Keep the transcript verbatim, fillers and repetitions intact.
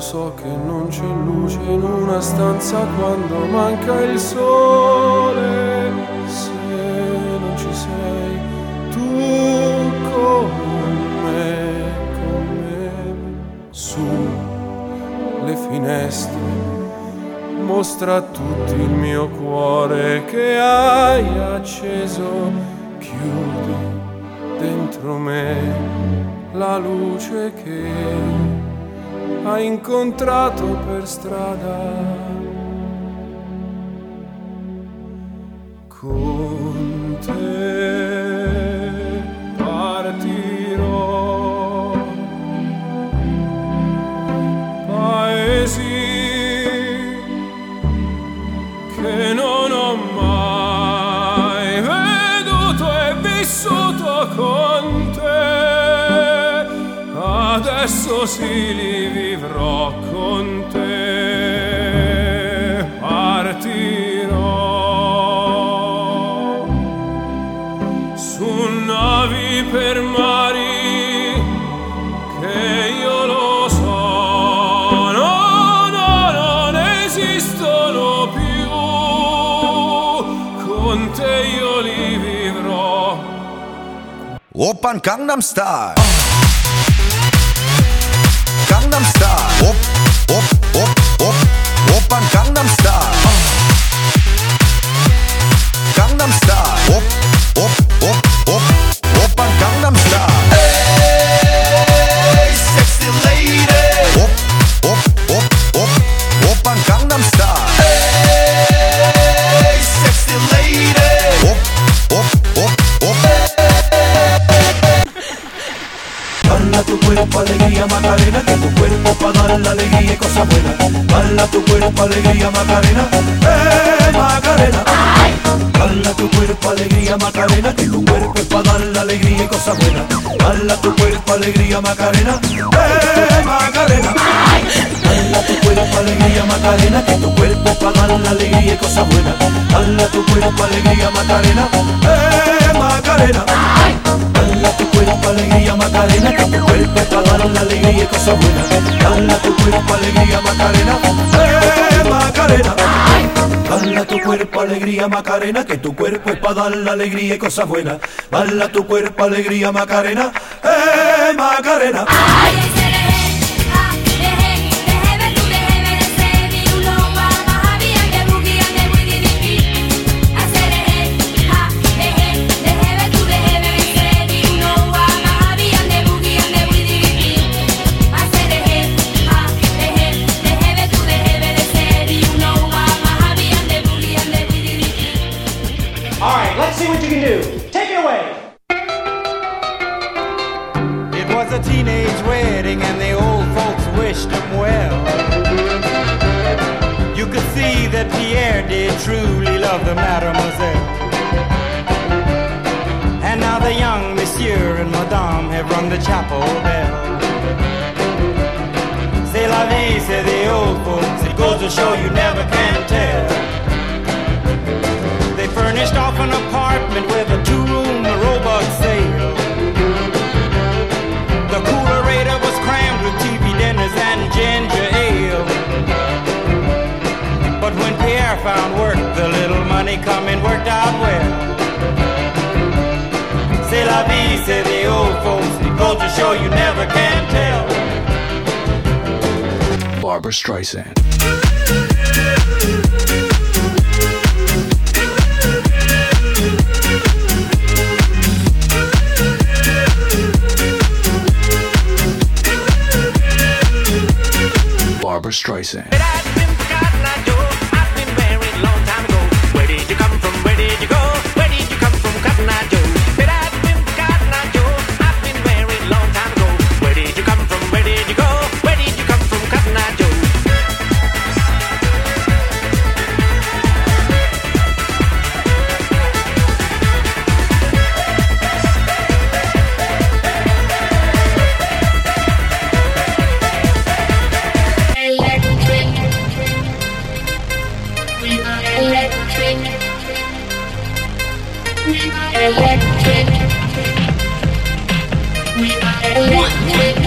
so che non c'è luce in una stanza quando manca il sole. Se non ci sei tu con me, con me, su le finestre mostra a tutti il mio cuore che hai acceso. Chiudi dentro me la luce che hai incontrato per strada. Con te partirò, paesi che non ho mai veduto e vissuto con te, adesso sì li vivrò con te. Partirò su navi per mari che io lo so, no, no, non esistono più, con te io li vivrò. Oppan Gangnam Style, Gangnam Style, op, op, op, op, Oppan Gangnam Style, Gangnam Style, op, op, op, op, Oppan Gangnam Style. Hey, sexy lady, op, op, op, op, Oppan Gangnam Style. Hey, sexy lady, op, op, op, op. Bala tu cuerpo, alegría, Macarena, que tu cuerpo pa' dar la alegría y cosa buena. Bala tu cuerpo, alegría, Macarena, eh, Macarena. Bala tu cuerpo, alegría, Macarena, que tu cuerpo es pa' dar la alegría y cosa buena. Bala tu cuerpo, alegría, Macarena, eh, Macarena. Bala tu cuerpo, alegría, Macarena, que tu cuerpo es pa' dar la alegría y cosa buena. Bala tu cuerpo, alegría, Macarena, eh, Macarena. Bala tu cuerpo, alegría, Macarena, que tu cuerpo es pa' dar la alegría y cosa buena. Bala tu cuerpo, alegría, Macarena, eh, Macarena. Bala tu cuerpo, alegría, Macarena, que tu cuerpo es pa' dar la alegría y cosa buena. Bala tu cuerpo, alegría, Macarena, eh, Macarena. Let's see what you can do. Take it away. It was a teenage wedding and the old folks wished him well. You could see that Pierre did truly love the mademoiselle. And now the young monsieur and madame have rung the chapel bell. C'est la vie, say the old folks. It goes to show you never can tell. They furnished off an apartment with a two-room robot sale. The coolerator was crammed with T V dinners and ginger ale. But when Pierre found work, the little money coming worked out well. C'est la vie, say the old folks. It goes to show you never can tell. Barbra Streisand. Barbra Streisand. Electric. We are electric.